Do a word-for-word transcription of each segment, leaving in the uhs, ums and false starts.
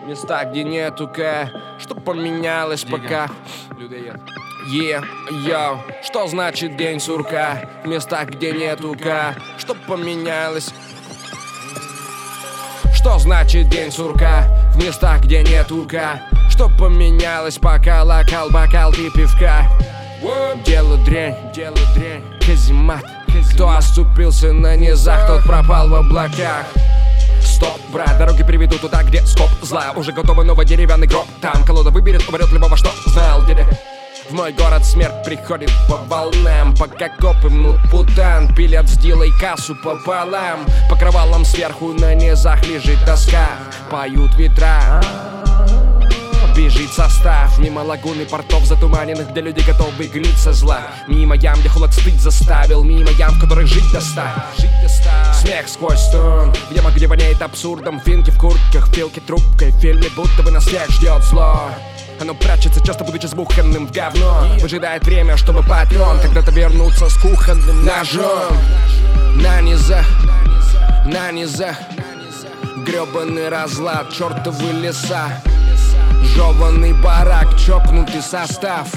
Места, где нету К, что поменялось пока. Е, йоу, что значит день сурка? В местах, где нету К, что поменялось? Что значит день сурка? В местах, где нету К, что поменялось? Пока локал, бокал и пивка. Дело дрянь, дело дрянь, каземат. Кто оступился на низах, тот пропал в облаках. Стоп, брат, дороги приведут туда, где скоп зла. Уже готовый новый деревянный гроб. Там колода выберет, уберет любого, что знал, дядя. В мой город смерть приходит по волнам. Пока копы мнут путан, пилят, сделай кассу пополам. Покрывалом сверху на низах лежит тоска. Поют ветра, бежит состав. Мимо лагуны портов затуманенных, где люди готовы гнить со зла. Мимо ям, где холод стыд заставил. Мимо ям, в которых жить доставил. Смех сквозь стон, в ямах, где воняет абсурдом. Финки в куртках, филки трубкой. В фильме будто бы нас всех ждет зло. Оно прячется, часто будучи сбуханным в говно. Выжидает время, чтобы патрон когда-то вернуться с кухонным ножом. На низах, на низах гребаный разлад, чертовы леса. Жеванный барак, чокнутый состав.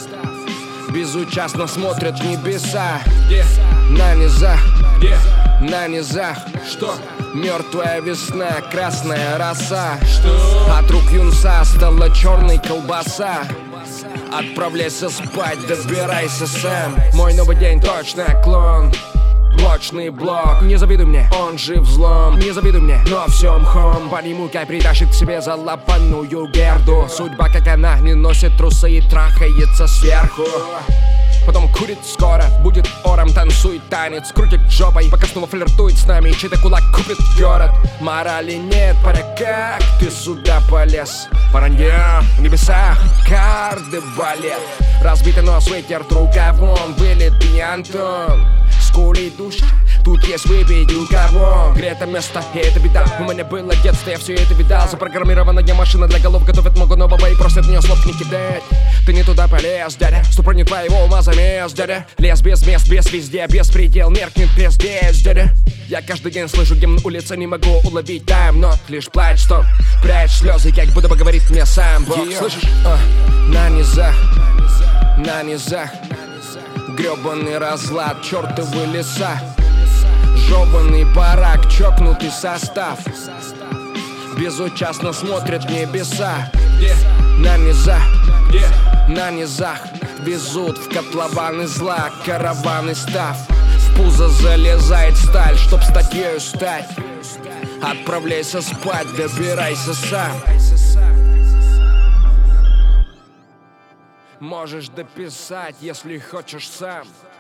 Безучастно смотрят в небеса. На низах, на низах, что? Мертвая весна, красная роса. Что? От рук юнца стала черной колбаса. Отправляйся спать, добирайся сам. Мой новый день точно клон. Блочный блок, не завидуй мне, он же взлом. Не завидуй мне, но все мхом. По нему Кай притащит к себе залапанную герду. Судьба, как она, не носит трусы и трахается сверху. Потом курит скоро, будет ором, танцует танец. Крутит жопой, пока снова флиртует с нами. Чей-то кулак купит город. Морали нет, паря, как ты сюда полез? Воронье в небесах, карды балет. Разбитый нос вытерт рукавом, вылитый Антон. Скулит душа, тут есть выпить у кого. Грето место, и это беда. У меня было детство, я все это видал. Запрограммированная машина для голов готовит много нового и просит мне слов не кидать. Ты не туда полез, дядя, ступор не твоего ума замес, дядя. Лес без мест, без везде, беспредел, меркнет здесь, дядя. Я каждый день слышу гимн улицы, не могу уловить тайм-нот. Лишь плачь, что прячь слезы, как будто бы говорит мне сам Бог. Yeah. Слышишь? Uh. На низах, на низах гребаный разлад, чертовы леса. Жеванный барак, чокнутый состав. Безучастно смотрят в небеса. На низах, на низах везут в котлованы зла, караваны став. В пузо залезает сталь, чтоб статьею стать. Отправляйся спать, добирайся сам. Можешь дописать, если хочешь сам.